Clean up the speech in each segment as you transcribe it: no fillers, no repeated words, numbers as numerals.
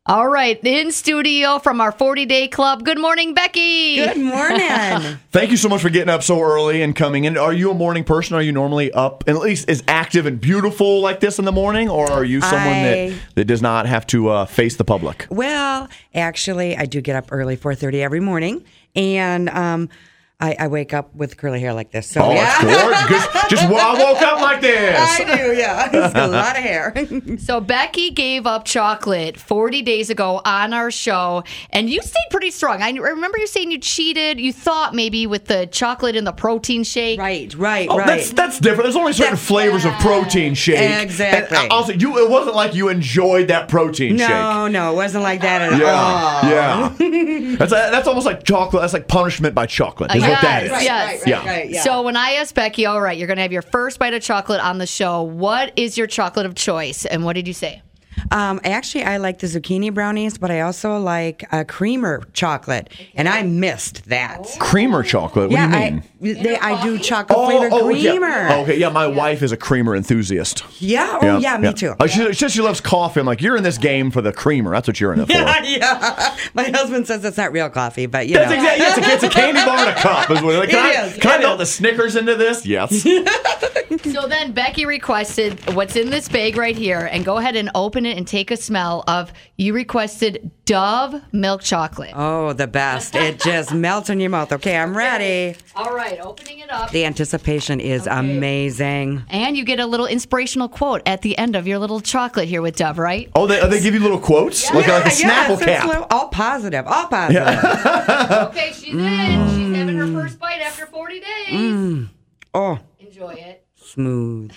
All right, in studio from our 40-day club. Good morning, Becky. Good morning. Thank you so much for getting up so early and coming in. Are you a morning person? Are you normally up and at least as active and beautiful like this in the morning? Or are you someone that does not have to face the public? Well, actually, I do get up early, 4:30 every morning. And I wake up with curly hair like this. So, that's gorgeous. Just I woke up like this. I do, yeah. It's a lot of hair. So Becky gave up chocolate 40 days ago on our show, and you stayed pretty strong. I remember you saying you cheated. You thought maybe with the chocolate and the protein shake. Right. That's different. There's only certain flavors of protein shake. Exactly. And also, it wasn't like you enjoyed that protein shake. No, it wasn't like that at all. Yeah. That's almost like chocolate. That's like punishment by chocolate. Is what that is. Right, yeah. So when I asked Becky, all right, you're going to have your first bite of chocolate on the show. What is your chocolate of choice? And what did you say? Actually, I like the zucchini brownies, but I also like creamer chocolate, and I missed that. Creamer chocolate? What do you mean? I do chocolate flavored creamer. Yeah. Okay, yeah, my wife is a creamer enthusiast. Yeah, me too. She says she loves coffee. I'm like, you're in this game for the creamer. That's what you're in it for. Yeah. My husband says it's not real coffee, but you That's know. Exactly. It's a candy bar and a cup. Is what, can I melt the Snickers into this? Yes. So then Becky requested what's in this bag right here, and go ahead and open it and take a smell of, you requested Dove milk chocolate. Oh, the best. It just melts in your mouth. Okay, I'm ready. All right, opening it up. The anticipation is amazing. And you get a little inspirational quote at the end of your little chocolate here with Dove, right? Oh, they give you little quotes? Yeah. Like a Snapple cap. It's all positive. Okay, she's in. She's having her first bite after 40 days. Oh, Enjoy it. smooth.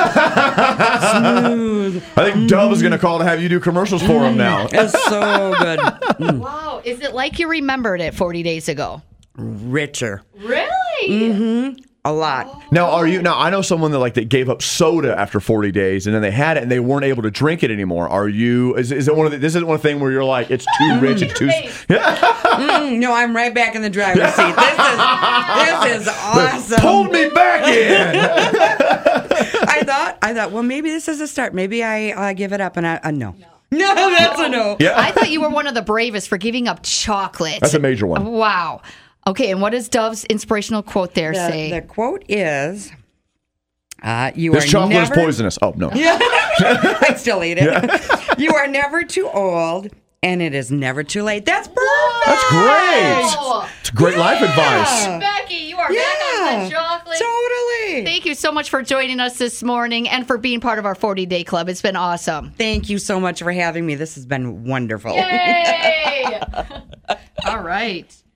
Smooth. I think Dove is going to call to have you do commercials for him now. It's so good. Wow. Is it like you remembered it 40 days ago? Richer. Really? A lot. Now, I know someone that gave up soda after 40 days, and then they had it, and they weren't able to drink it anymore. Are you? Is it one of this is one thing where you're like, it's too rich, it's too. No, I'm right back in the driver's seat. This is awesome. Pulled me back in. I thought, well, maybe this is a start. Maybe I give it up, and no. No, that's a no. Yeah. I thought you were one of the bravest for giving up chocolate. That's a major one. Wow. Okay, and what does Dove's inspirational quote there say? The quote is, This chocolate is poisonous. Oh, no. I'd still eat it. Yeah. You are never too old, and it is never too late. That's perfect. That's great. It's great life advice. Becky, you are back on the chocolate. Totally. Thank you so much for joining us this morning and for being part of our 40-day club. It's been awesome. Thank you so much for having me. This has been wonderful. Yay! All right.